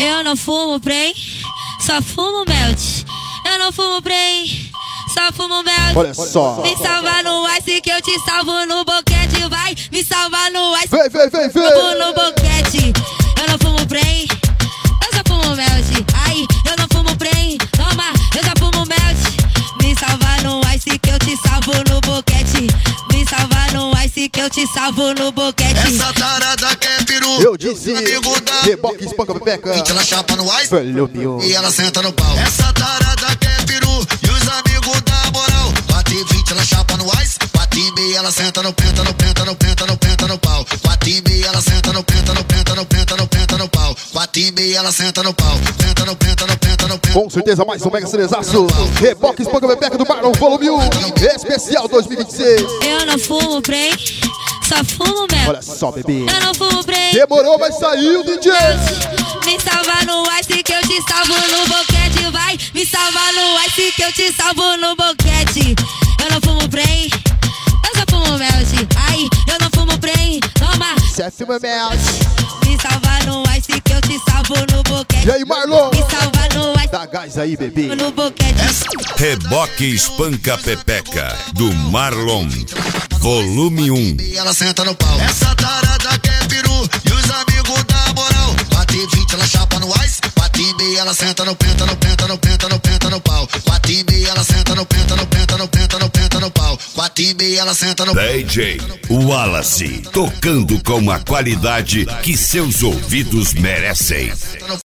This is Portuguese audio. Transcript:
Eu não fumo Prem, só fumo melt. Eu não fumo Prem, só fumo melt. Olha só. Me salva no ice que eu te salvo no boquete. Vai, me salva no ice. Vem, vem, vem, vem. Salvo no boquete. Eu não fumo Prem, eu só fumo melt. Ai, eu não fumo Prem, toma, eu só fumo melt. Me salva no ice que eu te salvo no boquete. Me salva no ice que eu te salvo no boquete. Essa tarada quer peru. Eu disse, amigo da reboque, espanca, pepeca. ela chapa no ice Volume 1. e ela senta no pau. Essa tarada quer peru. E os amigos da moral. 4,20 ela chapa no ice. 4,5 ela senta no penta, no penta, no penta, no penta no pau. 4,5 ela senta no penta, no penta, no penta, no penta no pau. 4,5 ela senta no pau. Penta, no penta, no penta, no penta. Com certeza mais um mega cerezaço. Reboque, espanca, pepeca do Marlon, volume 1. Especial 2026. Eu não fumo Prem, só fumo mel. Olha só, bebê. Eu não fumo Prem. Demorou, mas saiu, DJ. Me salva no ice que eu te salvo no boquete. Vai, me salva no ice que eu te salvo no boquete. Eu não fumo Prem, eu só fumo melt. Ai, eu não fumo Prem, toma. Sete melt. Me salva no ice que eu te salvo no boquete. E aí, Marlon? Me salva no ice. Dá gás aí, bebê. No boquete. Reboque Espanca Pepeca, do Marlon, volume 1. E ela senta no pau. Essa tarada quer peru. E os amigos da moral. 4,20 ela chapa no ice. 4,5 ela senta no penta, no penta, no penta, no penta no pau. 4,5 ela senta no penta, no penta, no penta, no penta no pau. 4,5 ela senta no DJ Wallace, tocando com a qualidade que seus ouvidos merecem.